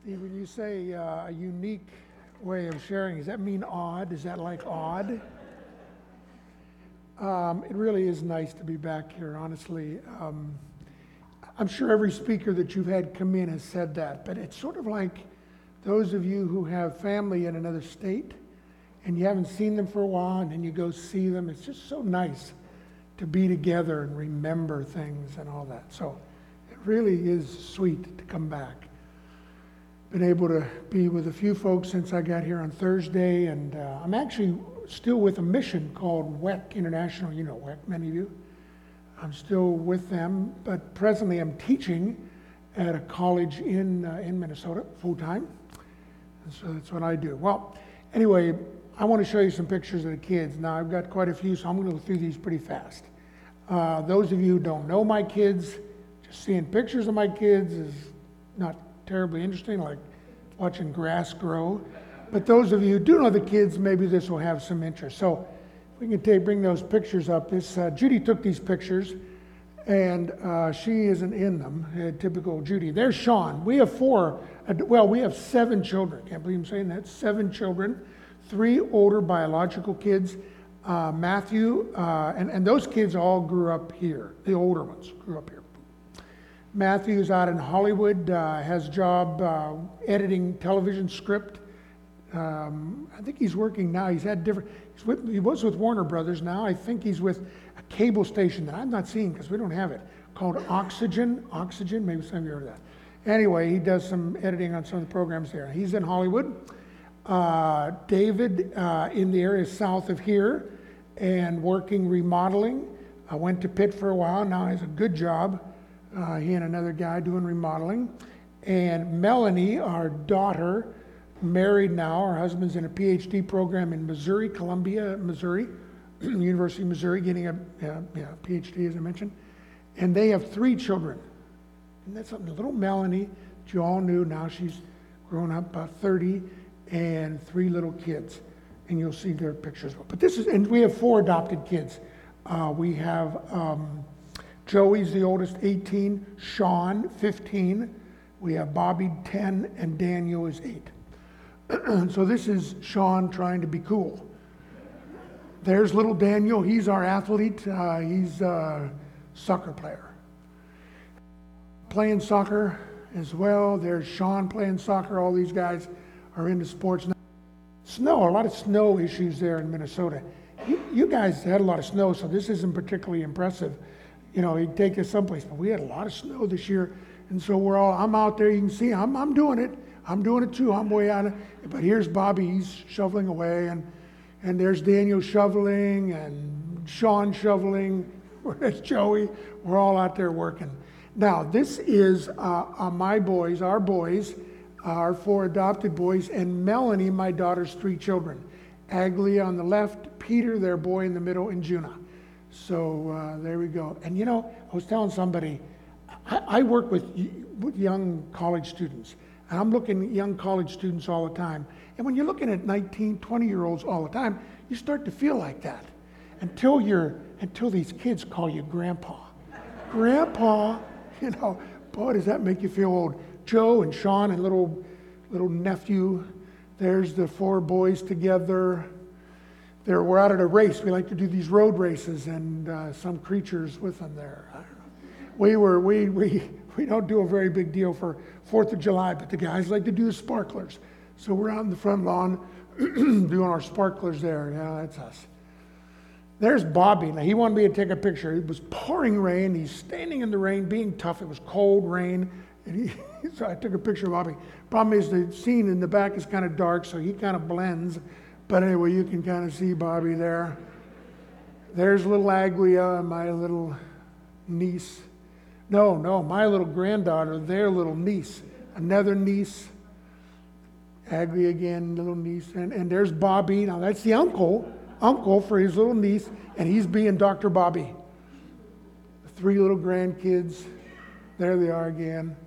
Steve, when you say a unique way of sharing, does that mean odd? Is that like odd? It really is nice to be back here, honestly. I'm sure every speaker that you've had come in has said that, but it's sort of like those of you who have family in another state and you haven't seen them for a while and then you go see them. It's just so nice to be together and remember things and all that. So it really is sweet to come back. Been able to be with a few folks since I got here on Thursday, and I'm actually still with a mission called WEC International. You know WEC, many of you. I'm still with them, but presently I'm teaching at a college in Minnesota full-time, and so that's what I do. Well, anyway, I want to show you some pictures of the kids. Now, I've got quite a few, so I'm going to go through these pretty fast. Those of you who don't know my kids, just seeing pictures of my kids is not terribly interesting, like watching grass grow. But those of you who do know the kids, maybe this will have some interest. So if we can bring those pictures up. Judy took these pictures, and she isn't in them, typical Judy. There's Sean. We have we have 7 children. Can't believe I'm saying that. 7 children, 3 older biological kids. Matthew, and those kids all grew up here. The older ones grew up here. Matthew's out in Hollywood, has a job editing television script. I think he's working now. He was with Warner Brothers now. I think he's with a cable station that I'm not seeing because we don't have it, called Oxygen. Oxygen, maybe some of you heard of that. Anyway, he does some editing on some of the programs there. He's in Hollywood. David in the area south of here and working remodeling. I went to Pitt for a while. Now he has a good job. He and another guy doing remodeling. And Melanie, our daughter, married now. Her husband's in a PhD program in Missouri, Columbia, Missouri, University of Missouri, getting a PhD, as I mentioned. And they have 3 children. And that's something. Little Melanie, that you all knew, now she's grown up, about 30, and 3 little kids. And you'll see their pictures. But and we have 4 adopted kids. We have Joey's the oldest, 18, Sean, 15. We have Bobby, 10, and Daniel is 8. So this is Sean trying to be cool. There's little Daniel. He's our athlete. He's a soccer player. Playing soccer as well. There's Sean playing soccer. All these guys are into sports now. Snow, a lot of snow issues there in Minnesota. You guys had a lot of snow, so this isn't particularly impressive. You know, he'd take us someplace, but we had a lot of snow this year, and so I'm out there. You can see I'm doing it. I'm doing it too. I'm way out of it. But here's Bobby. He's shoveling away, and there's Daniel shoveling, and Sean shoveling. There's Joey. We're all out there working. Now, this is my boys, our 4 adopted boys, and Melanie, my daughter's 3 children. Aglia on the left, Peter, their boy in the middle, and Juna. So there we go. And you know, I was telling somebody, I work with young college students, and I'm looking at young college students all the time. And when you're looking at 19, 20-year-olds all the time, you start to feel like that until these kids call you grandpa. Grandpa, you know, boy, does that make you feel old. Joe and Sean and little nephew, there's the 4 boys together. We're out at a race. We like to do these road races, and some creatures with them there. I don't know. We don't do a very big deal for 4th of July, but the guys like to do the sparklers. So we're out in the front lawn doing our sparklers there. Yeah, that's us. There's Bobby. Now, he wanted me to take a picture. It was pouring rain. He's standing in the rain, being tough. It was cold rain. And so I took a picture of Bobby. Problem is the scene in the back is kind of dark, so he kind of blends. But anyway, you can kind of see Bobby there. There's little Aglia, my little niece. No, my little granddaughter, their little niece. Another niece. Aglia again, little niece. And there's Bobby. Now that's the uncle for his little niece, and he's being Dr. Bobby. The 3 little grandkids. There they are again.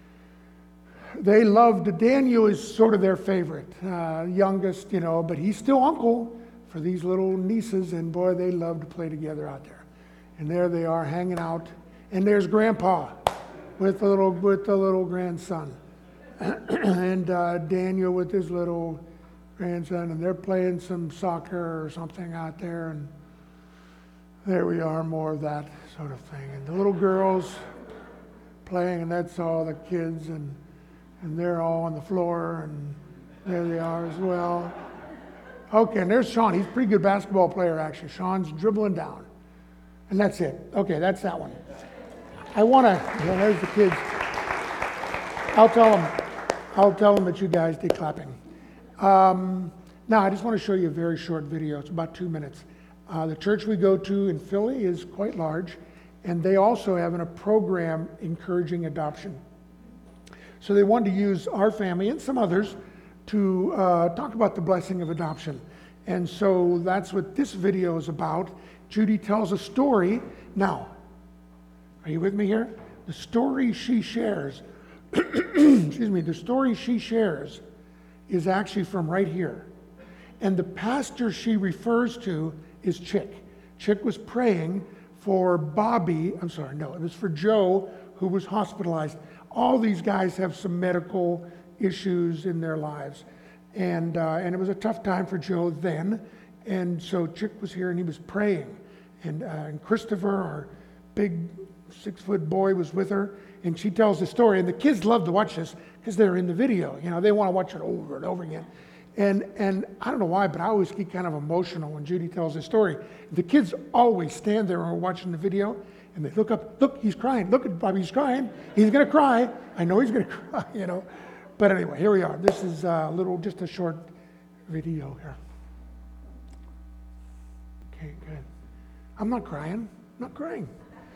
They loved, Daniel is sort of their favorite, youngest, you know, but he's still uncle for these little nieces, and boy, they love to play together out there. And there they are hanging out, and there's Grandpa with the little grandson. and Daniel with his little grandson, and they're playing some soccer or something out there, and there we are, more of that sort of thing. And the little girls playing, and that's all the kids, and they're all on the floor, and there they are as well. Okay, and there's Sean. He's a pretty good basketball player, actually. Sean's dribbling down. And that's it. Okay, that's that one. I want to, there's the kids. I'll tell them that you guys did clapping. Now, I just want to show you a very short video. It's about 2 minutes. The church we go to in Philly is quite large, and they also have a program encouraging adoption. So they wanted to use our family and some others to talk about the blessing of adoption. And so that's what this video is about. Judy tells a story. Now, are you with me here? The story she shares, excuse me, the story she shares is actually from right here. And the pastor she refers to is Chick. Chick was praying for Bobby, it was for Joe, who was hospitalized. All these guys have some medical issues in their lives. And it was a tough time for Joe then. And so Chick was here and he was praying. And Christopher, our big 6-foot boy, was with her. And she tells the story. And the kids love to watch this because they're in the video. You know, they want to watch it over and over again. And I don't know why, but I always get kind of emotional when Judy tells the story. The kids always stand there and are watching the video. And they look up, look, he's crying. Look at Bobby, he's crying. He's going to cry. I know he's going to cry, you know. But anyway, here we are. This is just a short video here. Okay, good. I'm not crying. I'm not crying.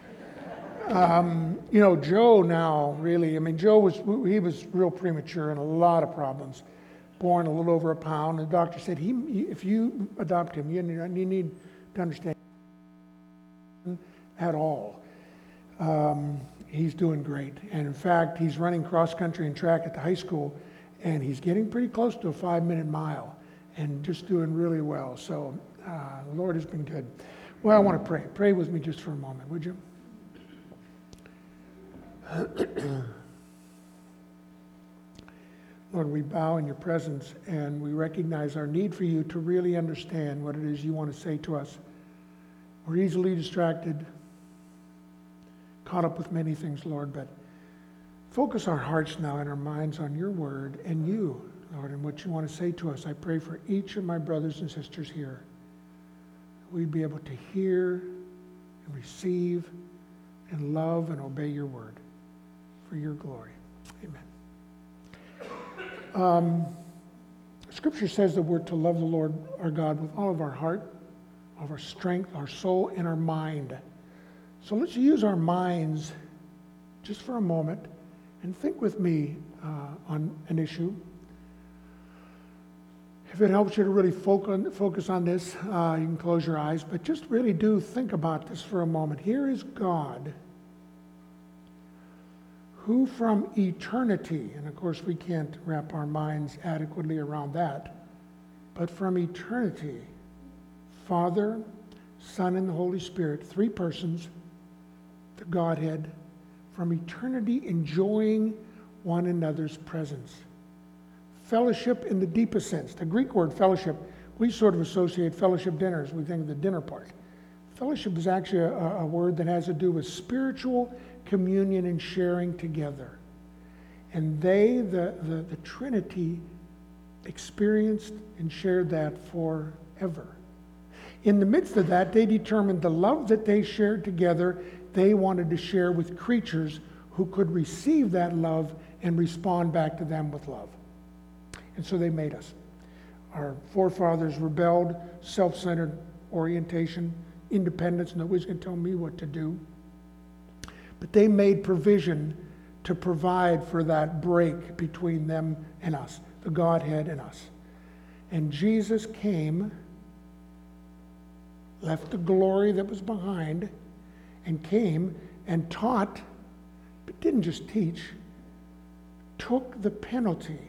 You know, Joe now really, Joe was real premature and a lot of problems. Born a little over a pound. The doctor said, if you adopt him, you need to understand at all. He's doing great. And in fact, he's running cross country and track at the high school, and he's getting pretty close to a 5-minute mile and just doing really well. So the Lord has been good. Well, I want to pray. Pray with me just for a moment, would you? Lord, we bow in your presence and we recognize our need for you to really understand what it is you want to say to us. We're easily distracted, caught up with many things, Lord, but focus our hearts now and our minds on your word and you, Lord, and what you want to say to us. I pray for each of my brothers and sisters here. We'd be able to hear and receive and love and obey your word for your glory. Amen. Scripture says that we're to love the Lord our God with all of our heart, all of our strength, our soul, and our mind. So let's use our minds just for a moment and think with me on an issue. If it helps you to really focus on this, you can close your eyes, but just really do think about this for a moment. Here is God, who from eternity, and of course we can't wrap our minds adequately around that, but from eternity, Father, Son, and the Holy Spirit, 3 persons, the Godhead, from eternity enjoying one another's presence. Fellowship in the deepest sense. The Greek word fellowship, we sort of associate fellowship dinners. We think of the dinner part. Fellowship is actually a word that has to do with spiritual communion and sharing together. And they, the Trinity, experienced and shared that forever. In the midst of that, they determined the love that they shared together, they wanted to share with creatures who could receive that love and respond back to them with love. And so they made us. Our forefathers rebelled, self-centered orientation, independence. Nobody's going to tell me what to do. But they made provision to provide for that break between them and us, the Godhead and us. And Jesus came, left the glory that was behind, and came and taught, but didn't just teach, took the penalty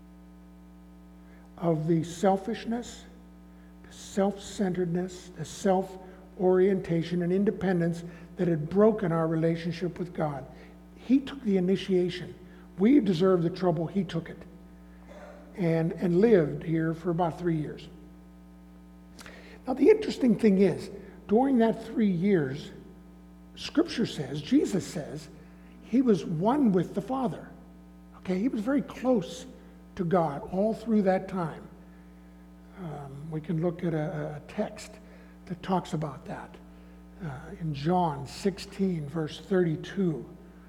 of the selfishness, the self-centeredness, the self-orientation and independence that had broken our relationship with God. He took the initiation. We deserve the trouble. He took it and lived here for about 3 years. Now, the interesting thing is, during that 3 years, Scripture says, Jesus says, he was one with the Father. Okay, he was very close to God all through that time. We can look at a text that talks about that. In John 16, verse 32,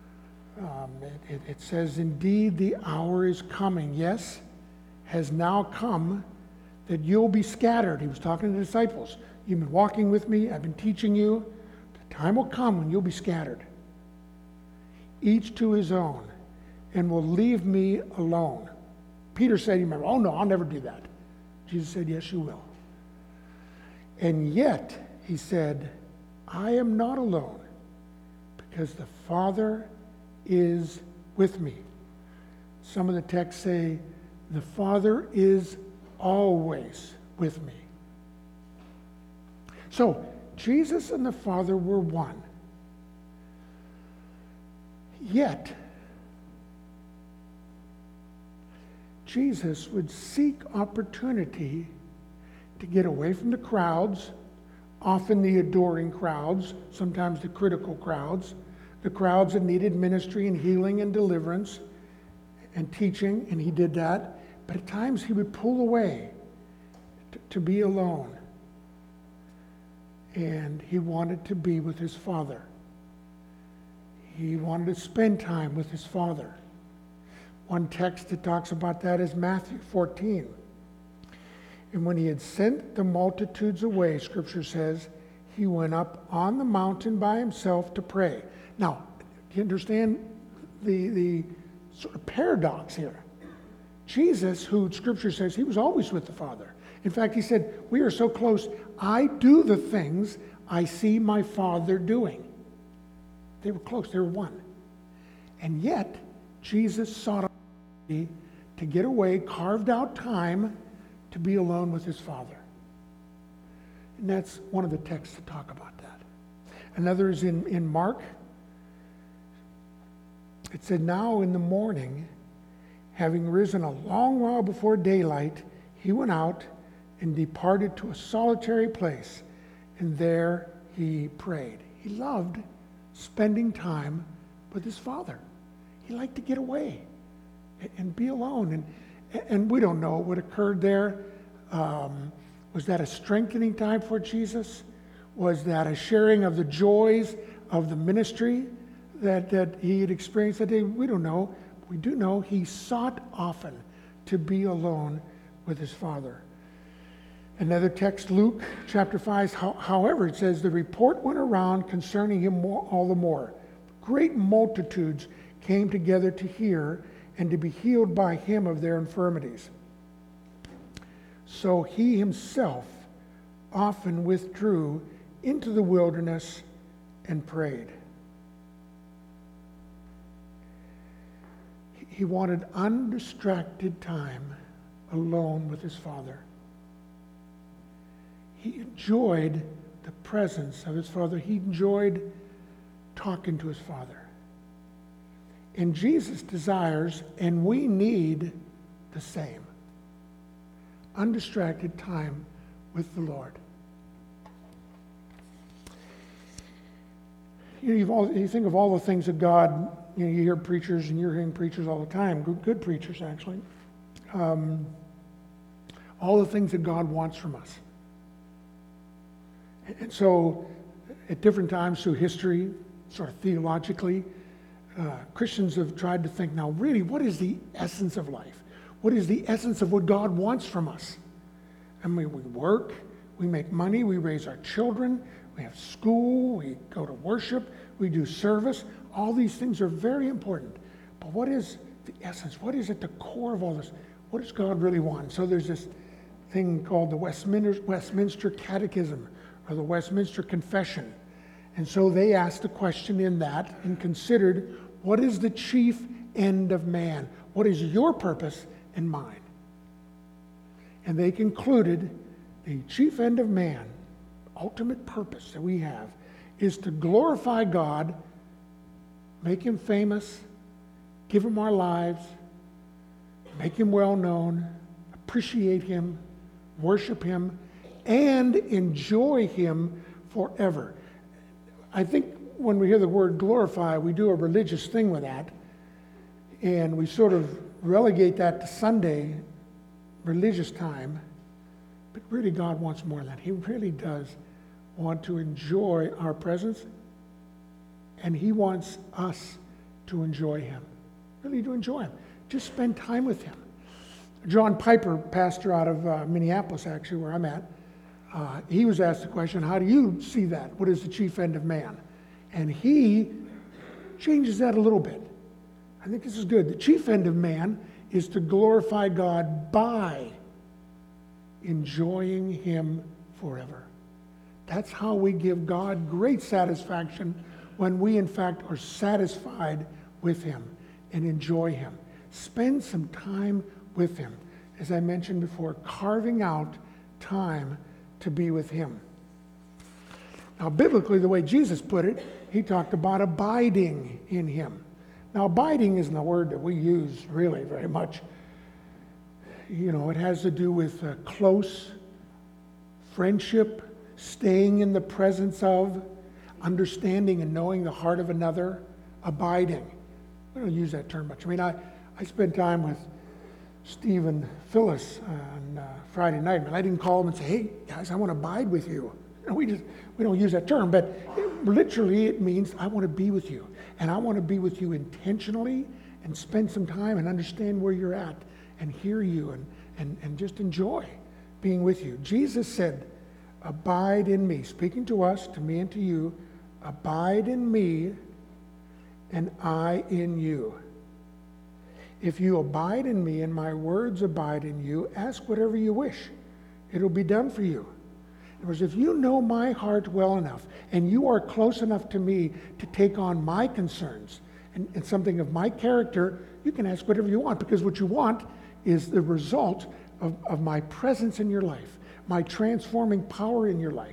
it says, "Indeed, the hour is coming, yes, has now come, that you'll be scattered." He was talking to the disciples. "You've been walking with me. I've been teaching you. The time will come when you'll be scattered, each to his own, and will leave me alone." Peter said, you remember, "Oh no, I'll never do that." Jesus said, "Yes, you will." "And yet," he said, "I am not alone, because the Father is with me." Some of the texts say, "The Father is always with me." So, Jesus and the Father were one. Yet, Jesus would seek opportunity to get away from the crowds, often the adoring crowds, sometimes the critical crowds, the crowds that needed ministry and healing and deliverance and teaching, and he did that. But at times he would pull away to be alone. And he wanted to be with his Father. He wanted to spend time with his Father. One text that talks about that is Matthew 14. "And when he had sent the multitudes away," Scripture says, "he went up on the mountain by himself to pray." Now, do you understand the sort of paradox here? Jesus, who Scripture says he was always with the Father. In fact, he said, "We are so close, I do the things I see my Father doing." They were close, they were one. And yet, Jesus sought to get away, carved out time to be alone with his Father. And that's one of the texts that talk about that. Another is in Mark. It said, "Now in the morning, having risen a long while before daylight, he went out and departed to a solitary place, and there he prayed." He loved spending time with his Father. He liked to get away and be alone. And we don't know what occurred there. Was that a strengthening time for Jesus? Was that a sharing of the joys of the ministry that he had experienced that day? We don't know. We do know he sought often to be alone with his Father. Another text, Luke chapter 5, however, it says, "The report went around concerning him all the more. Great multitudes came together to hear and to be healed by him of their infirmities. So he himself often withdrew into the wilderness and prayed." He wanted undistracted time alone with his Father. He enjoyed the presence of his Father. He enjoyed talking to his Father. And Jesus desires, and we need the same. Undistracted time with the Lord. You think of all the things that God, you hear preachers, and you're hearing preachers all the time, good preachers actually, all the things that God wants from us. And so, at different times through history, sort of theologically, Christians have tried to think, now really, what is the essence of life? What is the essence of what God wants from us? And we work, we make money, we raise our children, we have school, we go to worship, we do service. All these things are very important. But what is the essence? What is at the core of all this? What does God really want? So there's this thing called the Westminster Catechism or the Westminster Confession. And so they asked the question in that and considered, what is the chief end of man? What is your purpose and mine? And they concluded the chief end of man, ultimate purpose that we have, is to glorify God, make him famous, give him our lives, make him well known, appreciate him, worship him, and enjoy him forever. I think when we hear the word glorify, we do a religious thing with that, and we sort of relegate that to Sunday religious time. But really, God wants more than that. He really does want to enjoy our presence, and he wants us to enjoy him. Really to enjoy him. Just spend time with him. John Piper, pastor out of Minneapolis, actually, where I'm at, he was asked the question, how do you see that? What is the chief end of man? And he changes that a little bit. I think this is good. The chief end of man is to glorify God by enjoying him forever. That's how we give God great satisfaction, when we in fact are satisfied with him and enjoy him. Spend some time with him. As I mentioned before, carving out time to be with him. Now, biblically, the way Jesus put it, he talked about abiding in him. Now, abiding isn't a word that we use really very much. You know, it has to do with close friendship, staying in the presence of, understanding and knowing the heart of another, abiding. We don't use that term much. I mean, I spent time with Steve and Phyllis on Friday night, and I didn't call them and say, hey, guys, I want to abide with you. We don't use that term, but literally it means I want to be with you. And I want to be with you intentionally and spend some time and understand where you're at and hear you and just enjoy being with you. Jesus said, abide in me, speaking to us, to me and to you, abide in me and I in you. If you abide in me and my words abide in you, ask whatever you wish. It'll be done for you. In other words, if you know my heart well enough and you are close enough to me to take on my concerns and something of my character, you can ask whatever you want, because what you want is the result of my presence in your life, my transforming power in your life.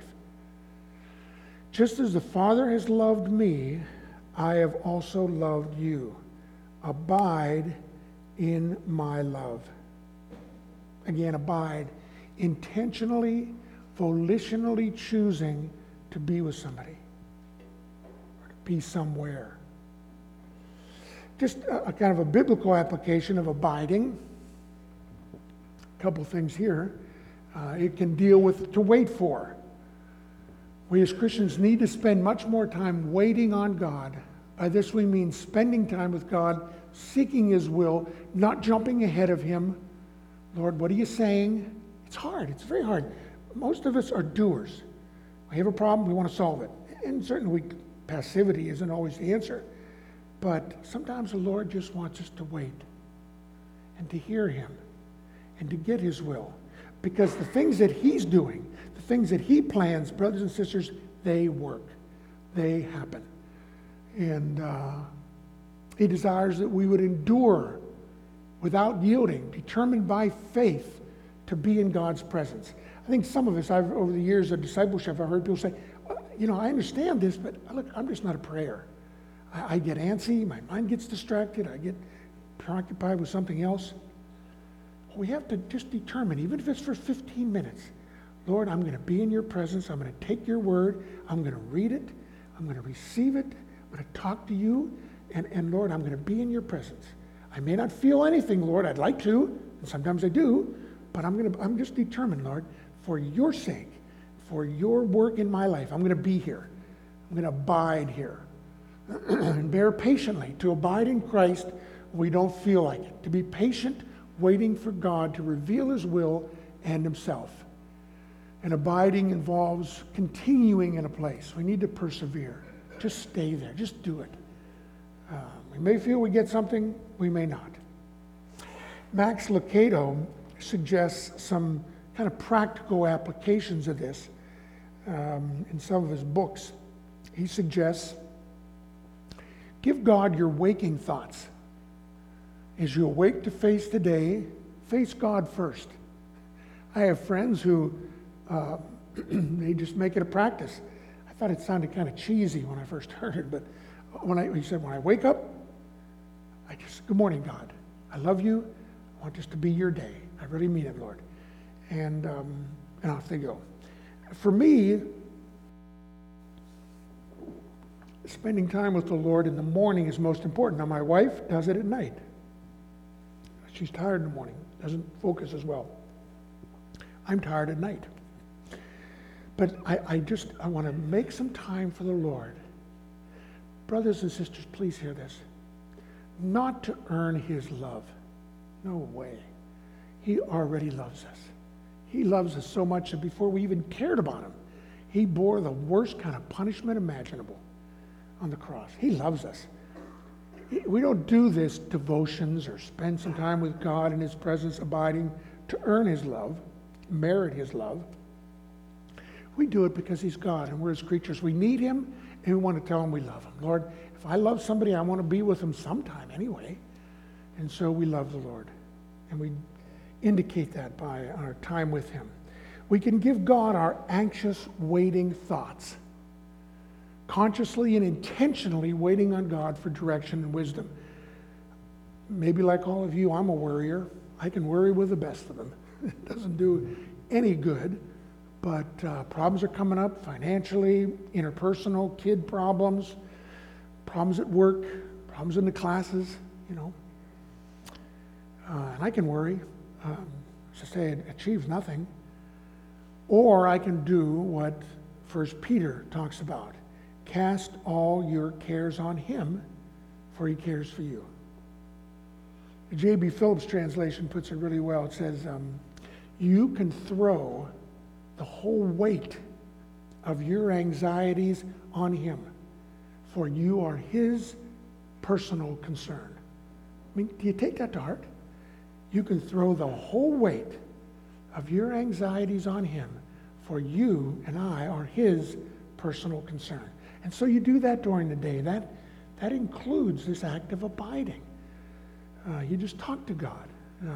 Just as the Father has loved me, I have also loved you. Abide in my love. Again, abide. Intentionally, volitionally choosing to be with somebody or to be somewhere. Just a kind of a biblical application of abiding. A couple things here. It can deal with to wait for. We as Christians need to spend much more time waiting on God. By this we mean spending time with God, seeking his will, not jumping ahead of him. Lord, what are you saying? It's hard. It's very hard. Most of us are doers. We have a problem, we want to solve it. And certainly passivity isn't always the answer. But sometimes the Lord just wants us to wait and to hear him and to get his will. Because the things that he's doing, the things that he plans, brothers and sisters, they work. They happen. And he desires that we would endure without yielding, determined by faith to be in God's presence. I think some of us, over the years of discipleship, I've heard people say, you know, I understand this, but look, I'm just not a prayer. I get antsy, my mind gets distracted, I get preoccupied with something else. We have to just determine, even if it's for 15 minutes, Lord, I'm going to be in your presence, I'm going to take your word, I'm going to read it, I'm going to receive it, I'm going to talk to you, and Lord, I'm going to be in your presence. I may not feel anything, Lord, I'd like to, and sometimes I do, but I'm just determined, Lord, for your sake, for your work in my life, I'm going to be here. I'm going to abide here. And bear patiently. To abide in Christ, we don't feel like it. To be patient, waiting for God to reveal his will and himself. And abiding involves continuing in a place. We need to persevere. Just stay there. Just do it. We may feel we get something, we may not. Max Lucado suggests some kind of practical applications of this in some of his books. He suggests, give God your waking thoughts. As you awake to face the day, face God first. I have friends who, they just make it a practice. I thought it sounded kind of cheesy when I first heard it, but he said, when I wake up, Good morning, God. I love you. I want this to be your day. I really mean it, Lord. And off they go. For me, spending time with the Lord in the morning is most important. Now, my wife does it at night. She's tired in the morning, doesn't focus as well. I'm tired at night. But I want to make some time for the Lord. Brothers and sisters, please hear this. Not to earn his love. No way. He already loves us. He loves us so much that before we even cared about him, he bore the worst kind of punishment imaginable on the cross. He loves us. We don't do this devotions or spend some time with God in his presence abiding to earn his love, merit his love. We do it because he's God and we're his creatures. We need him and we want to tell him we love him. Lord, if I love somebody, I want to be with them sometime anyway. And so we love the Lord. And we indicate that by our time with him. We can give God our anxious, waiting thoughts. Consciously and intentionally waiting on God for direction and wisdom. Maybe like all of you, I'm a worrier. I can worry with the best of them. It doesn't do any good. But problems are coming up financially, interpersonal, kid problems, problems at work, problems in the classes, and I can worry. To say it achieves nothing. Or I can do what 1 Peter talks about. Cast all your cares on him, for he cares for you. The J.B. Phillips translation puts it really well. It says, you can throw the whole weight of your anxieties on him, for you are his personal concern. I mean, do you take that to heart? You can throw the whole weight of your anxieties on him, for you and I are his personal concern. And so you do that during the day. That includes this act of abiding. You just talk to God.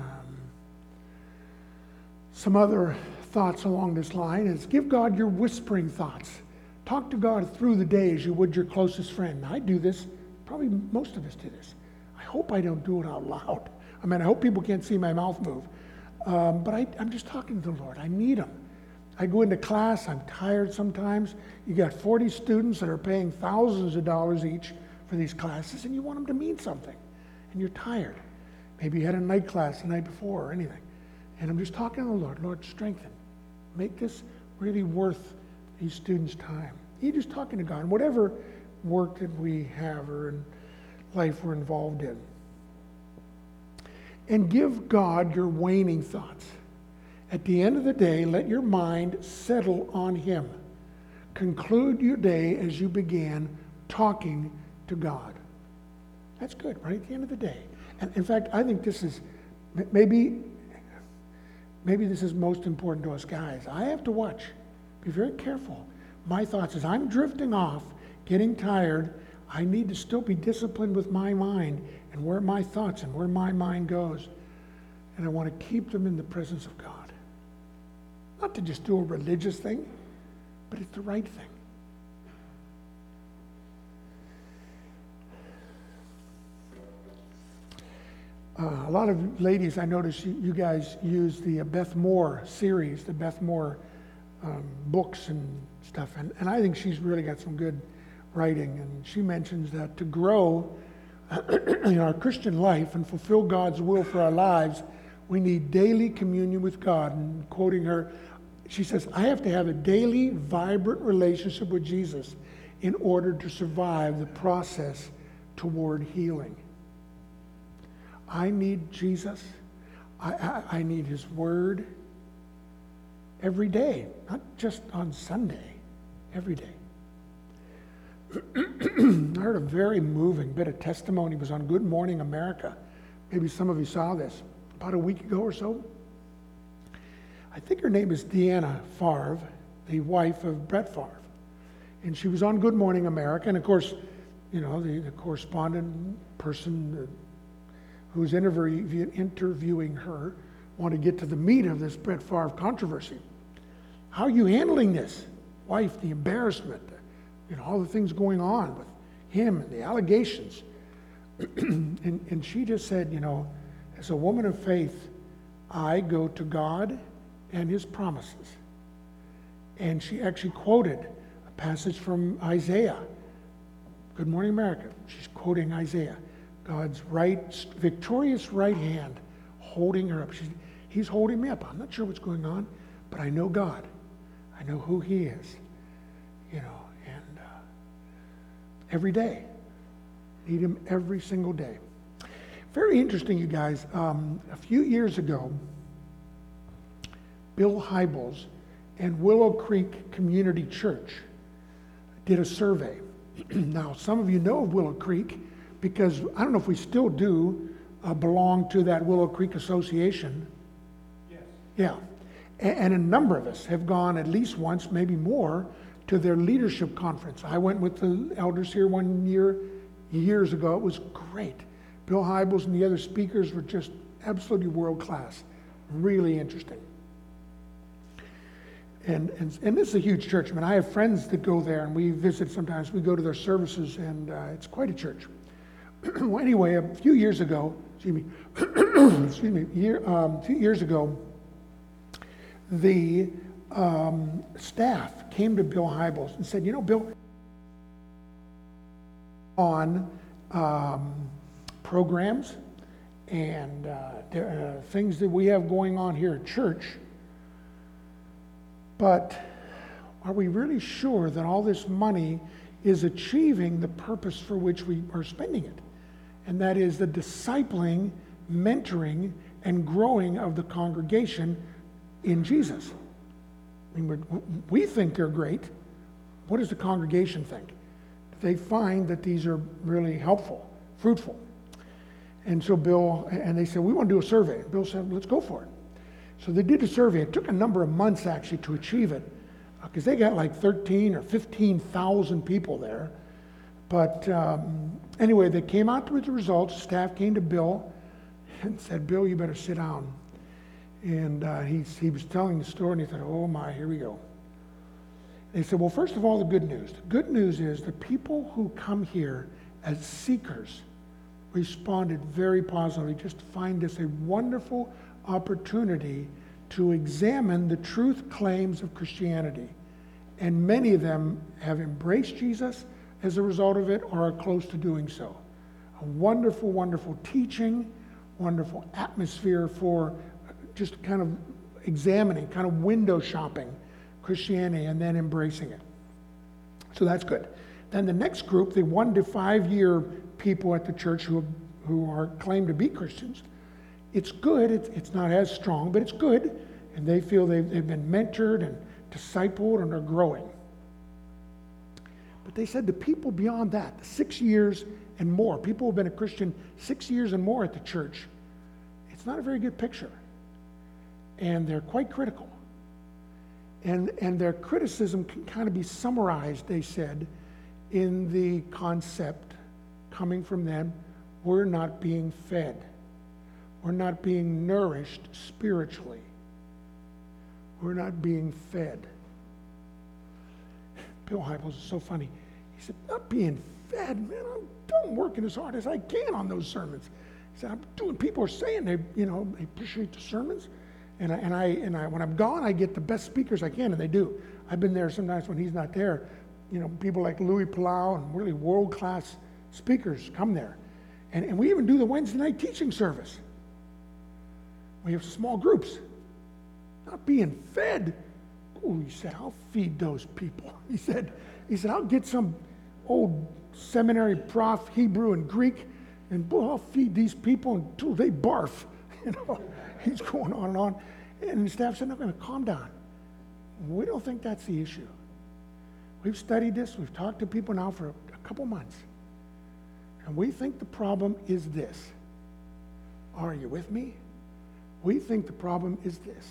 Some other thoughts along this line is give God your whispering thoughts. Talk to God through the day as you would your closest friend. I do this. Probably most of us do this. I hope I don't do it out loud. I mean, I hope people can't see my mouth move. But I'm just talking to the Lord. I need him. I go into class. I'm tired sometimes. You got 40 students that are paying thousands of dollars each for these classes, and you want them to mean something. And you're tired. Maybe you had a night class the night before or anything. And I'm just talking to the Lord. Lord, strengthen. Make this really worth these students' time. You're just talking to God. And whatever work that we have or in life we're involved in. And give God your waning thoughts. At the end of the day, let your mind settle on him. Conclude your day as you began talking to God. That's good, right? At the end of the day. And in fact, I think this is, maybe this is most important to us guys. I have to watch, be very careful. My thoughts, as I'm drifting off, getting tired, I need to still be disciplined with my mind and where my thoughts and where my mind goes. And I want to keep them in the presence of God. Not to just do a religious thing, but it's the right thing. A lot of ladies, I notice you guys use the Beth Moore series, the Beth Moore books and stuff. And I think she's really got some good writing. And she mentions that to grow in our Christian life and fulfill God's will for our lives, we need daily communion with God. And quoting her, she says, I have to have a daily, vibrant relationship with Jesus in order to survive the process toward healing. I need Jesus. I need his word every day, not just on Sunday, every day. I heard a very moving bit of testimony. It was on Good Morning America. Maybe some of you saw this about a week ago or so. I think her name is Deanna Favre, the wife of Brett Favre. And she was on Good Morning America. And of course, you know, the correspondent person who's interviewing her wanted to get to the meat of this Brett Favre controversy. How are you handling this? Wife, the embarrassment, all the things going on with him and the allegations. and she just said, as a woman of faith, I go to God and his promises. And she actually quoted a passage from Isaiah. Good Morning America. She's quoting Isaiah. God's victorious right hand holding her up. He's holding me up. I'm not sure what's going on, but I know God. I know who he is. And every day. Need him every single day. Very interesting, you guys. A few years ago, Bill Hybels and Willow Creek Community Church did a survey. Now, some of you know of Willow Creek because I don't know if we still do belong to that Willow Creek Association. Yes. Yeah. And a number of us have gone at least once, maybe more, to their leadership conference. I went with the elders here one year, years ago. It was great. Bill Hybels and the other speakers were just absolutely world class. Really interesting. And this is a huge church. I mean, I have friends that go there, and we visit sometimes. We go to their services, and it's quite a church. Well, anyway, a few years ago, a few years ago, the staff came to Bill Hybels and said, Bill, on programs and things that we have going on here at church, but are we really sure that all this money is achieving the purpose for which we are spending it? And that is the discipling, mentoring, and growing of the congregation in Jesus. I mean, we think they're great. What does the congregation think? They find that these are really helpful, fruitful. And so they said, we want to do a survey. Bill said, let's go for it. So they did a survey. It took a number of months actually to achieve it because they got like 13 or 15,000 people there. But anyway, they came out with the results. Staff came to Bill and said, Bill, you better sit down. And he was telling the story, and he thought, oh my, here we go. They said, well, first of all, the good news. The good news is the people who come here as seekers responded very positively, just to find this a wonderful opportunity to examine the truth claims of Christianity. And many of them have embraced Jesus as a result of it or are close to doing so. A wonderful, wonderful teaching, wonderful atmosphere for just kind of examining, kind of window shopping Christianity and then embracing it. So that's good. Then the next group, the 1 to 5 year people at the church who are claimed to be Christians, it's good. It's not as strong, but it's good. And they feel they've been mentored and discipled and are growing. But they said the people beyond that, the 6 years and more, people who have been a Christian 6 years and more at the church, it's not a very good picture. And they're quite critical. And their criticism can kind of be summarized, they said, in the concept coming from them, we're not being fed. We're not being nourished spiritually. We're not being fed. Bill Hybels is so funny. He said, not being fed, man, I'm working as hard as I can on those sermons. He said, I'm doing, people are saying they appreciate the sermons. And I, when I'm gone, I get the best speakers I can, and they do. I've been there sometimes when he's not there. People like Louis Palau and really world-class speakers come there. And we even do the Wednesday night teaching service. We have small groups. Not being fed. Oh, he said, I'll feed those people. He said, I'll get some old seminary prof, Hebrew and Greek, and boy, I'll feed these people until they barf. He's going on and on. And the staff said, no, calm down. We don't think that's the issue. We've studied this. We've talked to people now for a couple months. And we think the problem is this. Are you with me? We think the problem is this.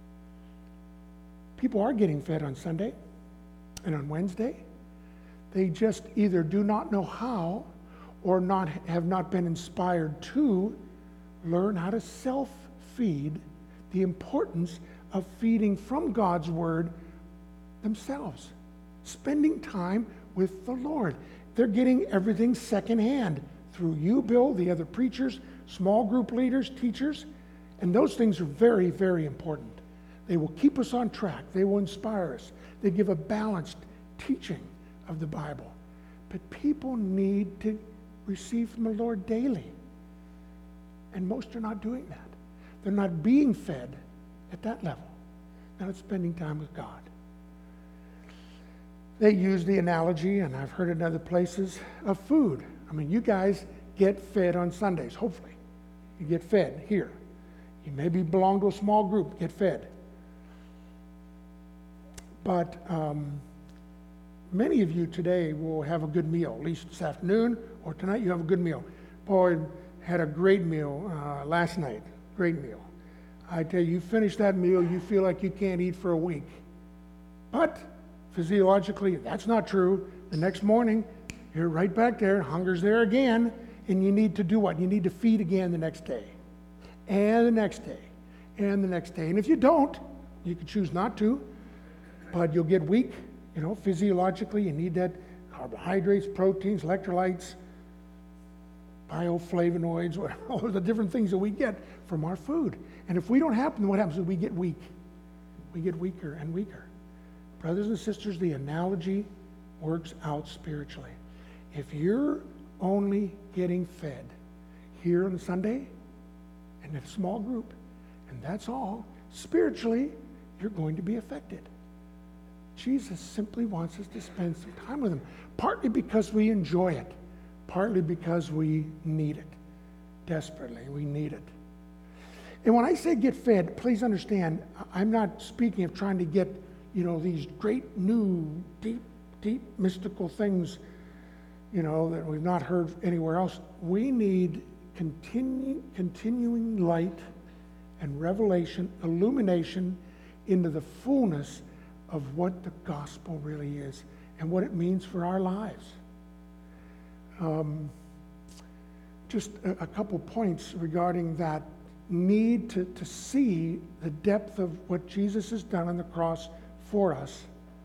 People are getting fed on Sunday and on Wednesday. They just either do not know how or have not been inspired to learn how to self-feed, the importance of feeding from God's Word themselves, spending time with the Lord. They're getting everything secondhand through you, Bill, the other preachers, small group leaders, teachers, and those things are very, very important. They will keep us on track. They will inspire us. They give a balanced teaching of the Bible. But people need to receive from the Lord daily. And most are not doing that. They're not being fed at that level. They're not spending time with God. They use the analogy, and I've heard it in other places, of food. I mean, you guys get fed on Sundays, hopefully. You get fed here. You maybe belong to a small group, get fed. But many of you today will have a good meal, at least this afternoon or tonight you have a good meal. Boy, had a great meal last night, great meal. I tell you, you finish that meal, you feel like you can't eat for a week. But physiologically, that's not true. The next morning, you're right back there, hunger's there again, and you need to do what? You need to feed again the next day, and the next day, and the next day. And if you don't, you can choose not to, but you'll get weak. You know, physiologically, you need that carbohydrates, proteins, electrolytes, bioflavonoids, all the different things that we get from our food. And if we don't have them, what happens is we get weak. We get weaker and weaker. Brothers and sisters, the analogy works out spiritually. If you're only getting fed here on Sunday and in a small group, and that's all, spiritually, you're going to be affected. Jesus simply wants us to spend some time with him, partly because we enjoy it, partly because we need it. Desperately, we need it. And when I say get fed, please understand, I'm not speaking of trying to get, these great new, deep mystical things, that we've not heard anywhere else. We need continuing light and revelation, illumination into the fullness of what the gospel really is and what it means for our lives. Just a couple points regarding that need to see the depth of what Jesus has done on the cross for us.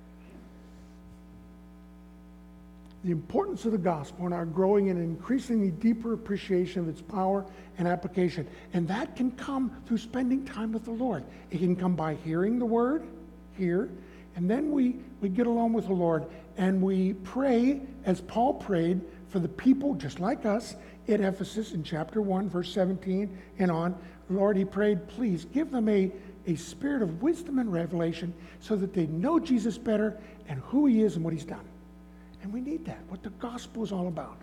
The importance of the gospel and our growing and increasingly deeper appreciation of its power and application. And that can come through spending time with the Lord. It can come by hearing the word here, and then we get along with the Lord and we pray as Paul prayed for the people just like us at Ephesus in chapter 1, verse 17 and on. Lord, he prayed, please give them a spirit of wisdom and revelation so that they know Jesus better and who he is and what he's done. And we need that, what the gospel is all about.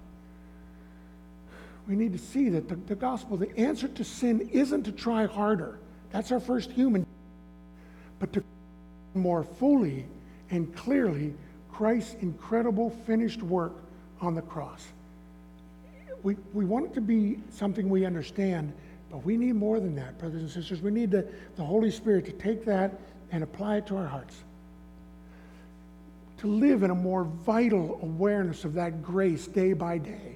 We need to see that the gospel, the answer to sin isn't to try harder. That's our first human. But to more fully and clearly Christ's incredible finished work on the cross. We want it to be something we understand, but we need more than that, brothers and sisters. We need the Holy Spirit to take that and apply it to our hearts. To live in a more vital awareness of that grace day by day.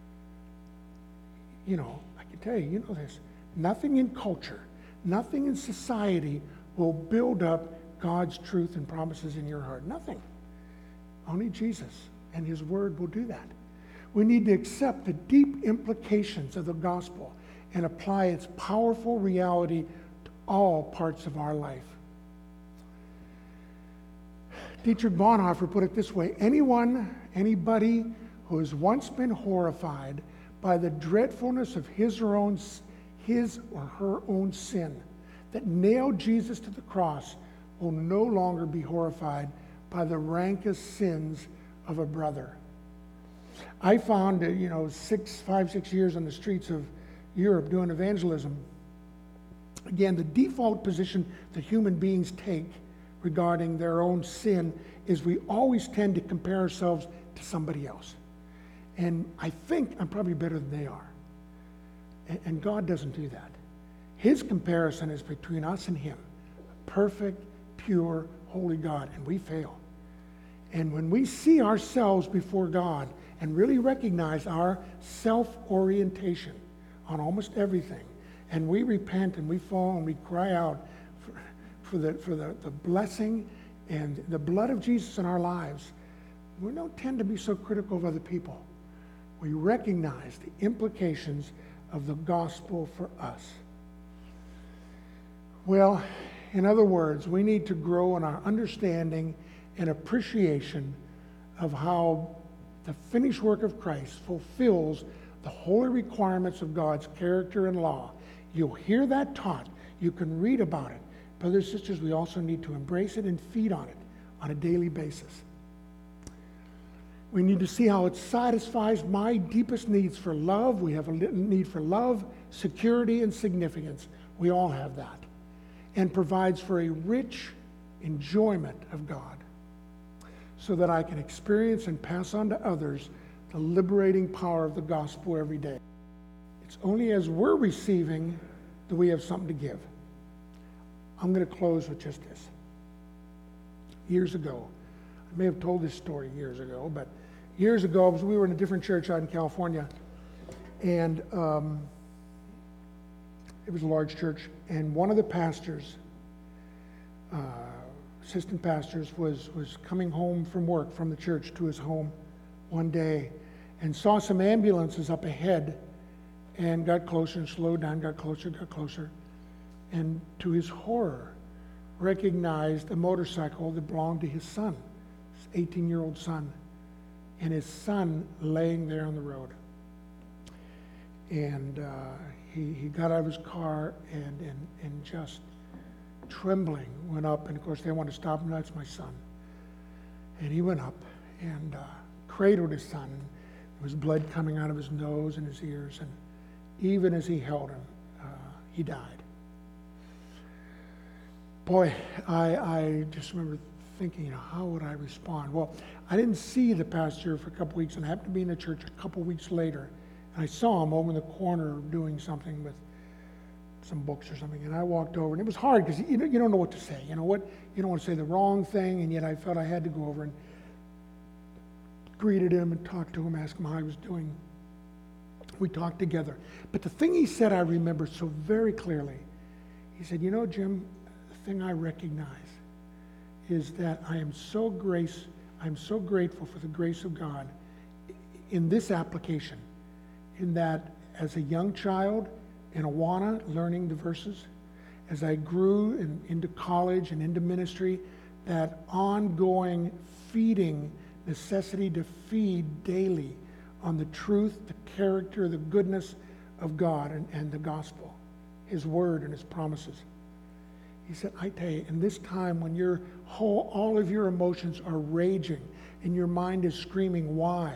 I can tell you, this. Nothing in culture, nothing in society will build up God's truth and promises in your heart. Nothing. Only Jesus and his word will do that. We need to accept the deep implications of the gospel and apply its powerful reality to all parts of our life. Dietrich Bonhoeffer put it this way: anybody who has once been horrified by the dreadfulness of his or her own sin that nailed Jesus to the cross will no longer be horrified by the rankest sins of a brother. I found, 5-6 years on the streets of Europe doing evangelism. Again, the default position that human beings take regarding their own sin is we always tend to compare ourselves to somebody else. And I think I'm probably better than they are. And God doesn't do that. His comparison is between us and him. Perfect, pure, holy God, and we fail. And when we see ourselves before God and really recognize our self-orientation on almost everything, and we repent and we fall and we cry out for the blessing and the blood of Jesus in our lives, we don't tend to be so critical of other people. we recognize the implications of the gospel for us. Well, in other words, we need to grow in our understanding and appreciation of how the finished work of Christ fulfills the holy requirements of God's character and law. You'll hear that taught. You can read about it. Brothers and sisters, we also need to embrace it and feed on it on a daily basis. We need to see how it satisfies my deepest needs for love. We have a need for love, security, and significance. We all have that. And provides for a rich enjoyment of God so that I can experience and pass on to others the liberating power of the gospel every day. It's only as we're receiving that we have something to give. I'm going to close with just this. Years ago, I may have told this story years ago, but years ago, we were in a different church out in California, and it was a large church, and one of the pastors, assistant pastors, was coming home from work from the church to his home one day and saw some ambulances up ahead and got closer and slowed down, got closer, and to his horror, recognized a motorcycle that belonged to his son, his 18-year-old son, and his son laying there on the road. And he got out of his car and just trembling went up. And of course, they wanted to stop him. That's my son. And he went up and cradled his son. And there was blood coming out of his nose and his ears. And even as he held him, he died. Boy, I just remember thinking, how would I respond? Well, I didn't see the pastor for a couple weeks, and I happened to be in the church a couple weeks later. And I saw him over in the corner doing something with some books or something. And I walked over, and it was hard because you don't know what to say. You know what? You don't want to say the wrong thing, and yet I felt I had to go over and greeted him and talked to him, asked him how he was doing. We talked together. But the thing he said I remember so very clearly. He said, Jim, the thing I recognize is that I'm so grateful for the grace of God in this application, in that as a young child in Awana, learning the verses, as I grew into college and into ministry, that ongoing feeding necessity to feed daily on the truth, the character, the goodness of God and the gospel, His word and His promises. He said, I tell you, in this time when all of your emotions are raging and your mind is screaming, why?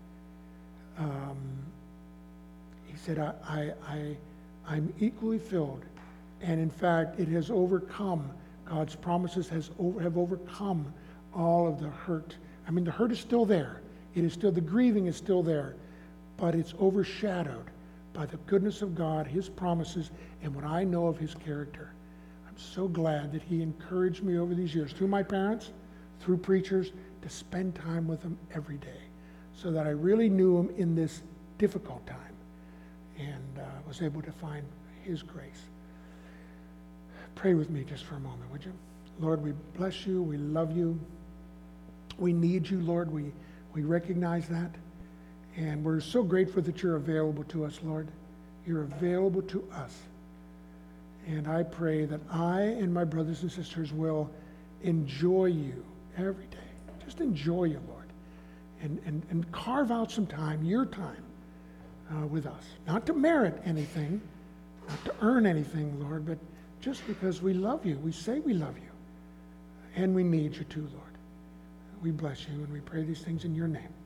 He said, I'm equally filled. And in fact, it has overcome, God's promises have overcome all of the hurt. I mean, the hurt is still there. The grieving is still there. But it's overshadowed by the goodness of God, His promises, and what I know of His character. So glad that He encouraged me over these years, through my parents, through preachers, to spend time with Him every day so that I really knew Him in this difficult time and was able to find His grace. Pray with me just for a moment, would you? Lord, we bless You. We love You. We need You, Lord. We recognize that. And we're so grateful that You're available to us, Lord. You're available to us. And I pray that I and my brothers and sisters will enjoy You every day. Just enjoy You, Lord. And carve out some time, Your time, with us. Not to merit anything, not to earn anything, Lord, but just because we love You. We say we love You. And we need You too, Lord. We bless You and we pray these things in Your name.